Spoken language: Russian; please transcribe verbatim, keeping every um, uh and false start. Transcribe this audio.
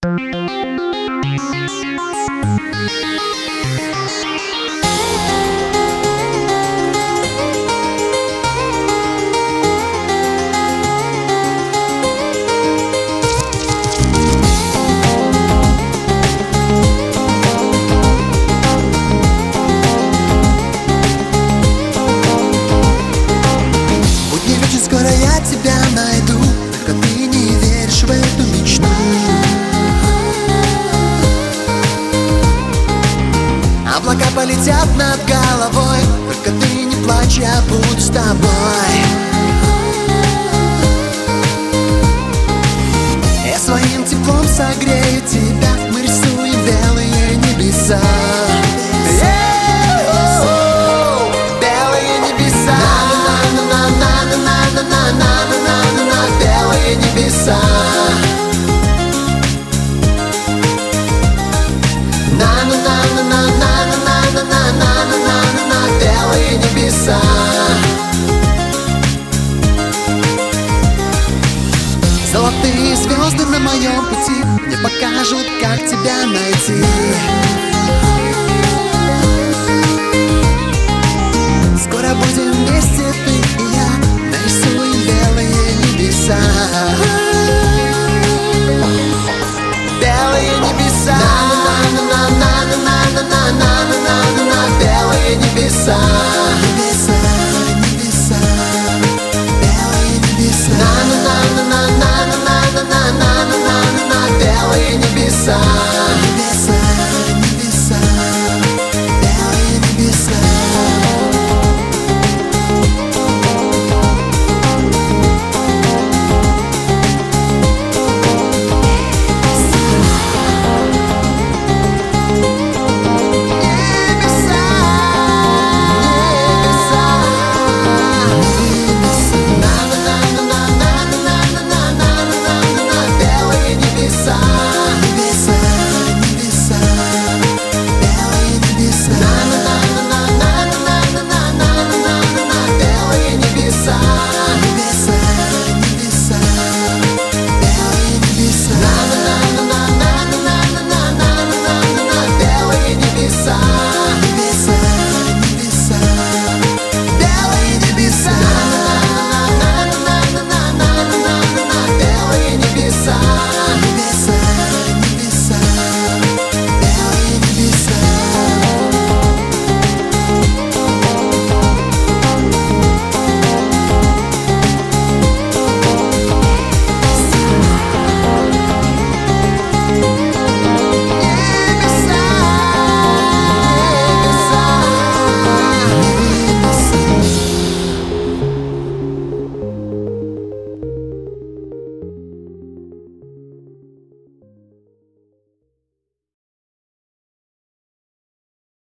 Скоро я тебя найду, только ты не веришь в эту мечту. Облака полетят над головой, только ты не плачь, я буду с тобой. Я своим теплом согрею тебя, мы рисуем белые небеса. Белые небеса. На-на-на-на-на-на-на-на-на-на-на-на-на, белые небеса. Золотые звезды на моем пути мне покажут, как тебя найти. Скоро будем вместе, ты и я, нарисуем белые небеса.